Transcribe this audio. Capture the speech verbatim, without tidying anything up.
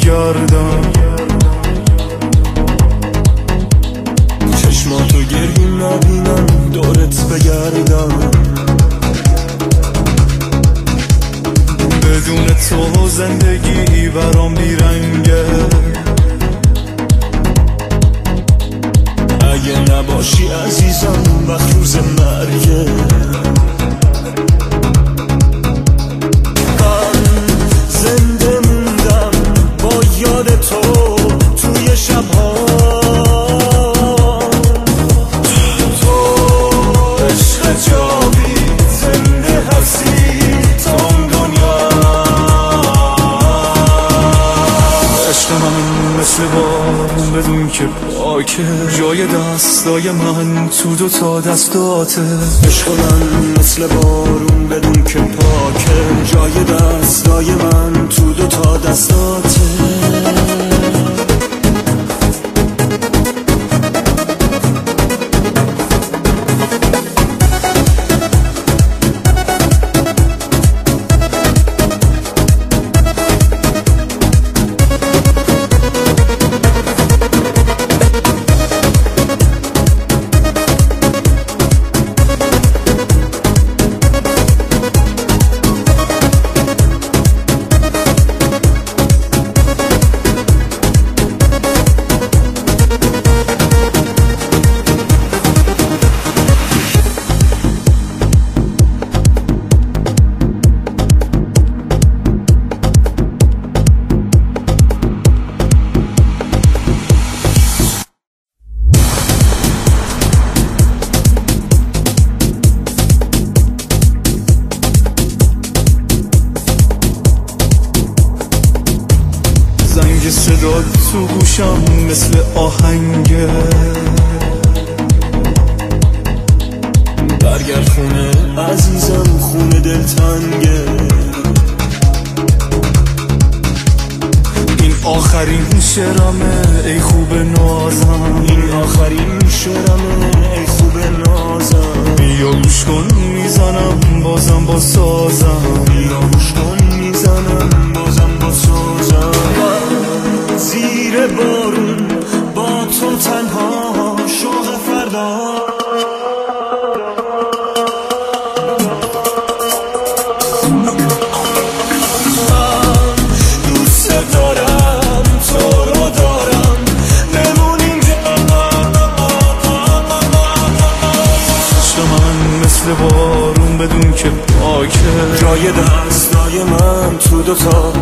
بگردم، چشماتو گریون نبینم دورت بگردم. بدون تو زندگی برام بیرنگه، اگه نباشی عزیزم وقت روز مرگه. من زنده موندم با یاد تو توی شبها، تو عشق جاوی زنده هستی تا اون دنیا. عشق من مثل بارون بدون که پاکه، جای دستای من تو دو تا دستاته. عشق من مثل بارون بدون که پاکه، جای دستای من تو دو تا دستاته. زنگ صدا تو گوشم مثل آهنگه، برگرد خونه عزیزم، خونه دلتنگه. این آخرین شعرمه ای خوب نازم، این آخرین شعرمه ای خوب نازم. بیا گوش کن میزنم بازم با سازم، بیا گوش کن میزنم بازم با سازم. زیر بارون با تو تنها شوق فردا، من دوست دارم تو رو دارم، بمون اینجا. عشق من مثل بارون بدون که پاکه، جای دستای من تو دوتا